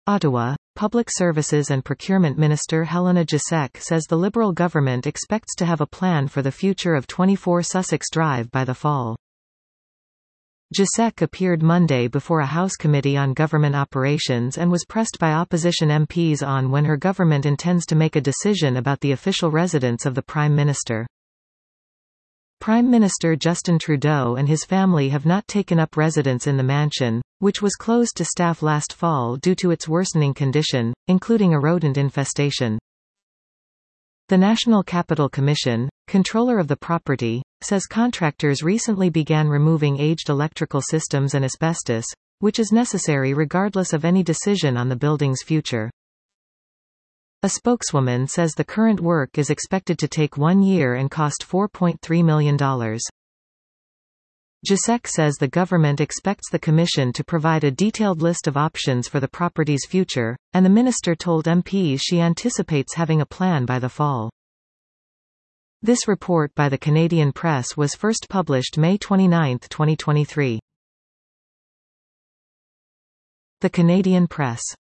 Ottawa, Public Services and Procurement Minister Helena Giesecke says the Liberal government expects to have a plan for the future of 24 Sussex Drive by the fall. Giesecke appeared Monday before a House Committee on Government Operations and was pressed by opposition MPs on when her government intends to make a decision about the official residence of the Prime Minister. Prime Minister Justin Trudeau and his family have not taken up residence in the mansion, which was closed to staff last fall due to its worsening condition, including a rodent infestation. The National Capital Commission, controller of the property, says contractors recently began removing aged electrical systems and asbestos, which is necessary regardless of any decision on the building's future. A spokeswoman says the current work is expected to take 1 year and cost $4.3 million. Giesecke says the government expects the Commission to provide a detailed list of options for the property's future, and the minister told MPs she anticipates having a plan by the fall. This report by the Canadian Press was first published May 29, 2023. The Canadian Press.